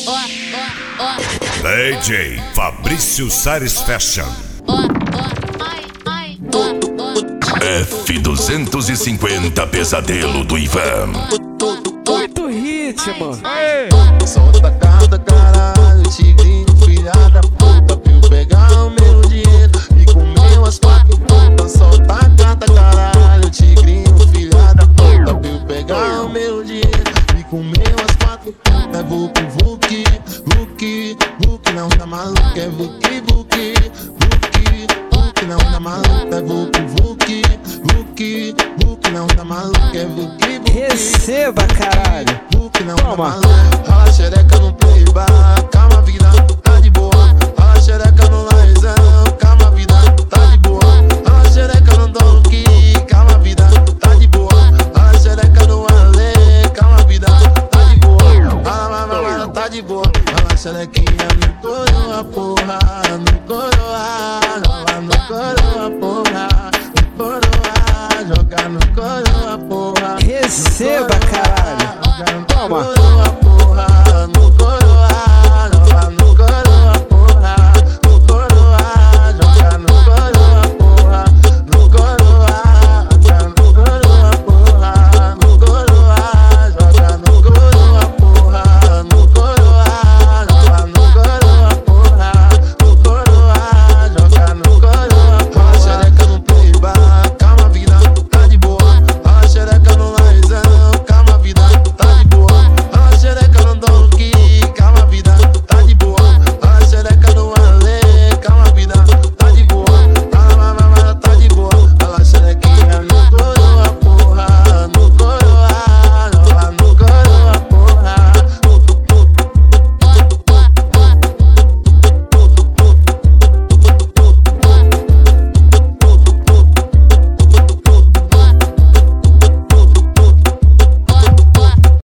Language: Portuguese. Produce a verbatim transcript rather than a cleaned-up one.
D J Fabrício Sares Fashion. F duzentos e cinquenta Pesadelo do Ivan. Muito ritmo. Solta a cara da caralho, tigrinho, filha da puta. Viu pegar o meu dinheiro e comeu as quatro putas. Solta a cara da caralho, tigrinho, filha da puta. Viu pegar o meu dinheiro e comeu as quatro putas. Vuki, vuki, vuki, vuki, não tá maluco. É vuki, vuki, vuki, vuki, não tá maluco. É vuki, vuki, vuki, vuki, não tá maluco. É vuki, vuki. Receba, caralho. Toma. Rala xereca no playbar, calma vida, tá de boa. Rala xereca no laizão, calma vida, tá de boa. Rala xereca no donkey, calma vida, tá de boa. Rala xereca no ale, calma vida, tá de boa. Rala mamãe, tá de boa. Rala xerequinha no coroa, porra, no coroa. Rola no coroa, porra, no coroa. Joga no coroa, porra. Receba, caralho. Toma.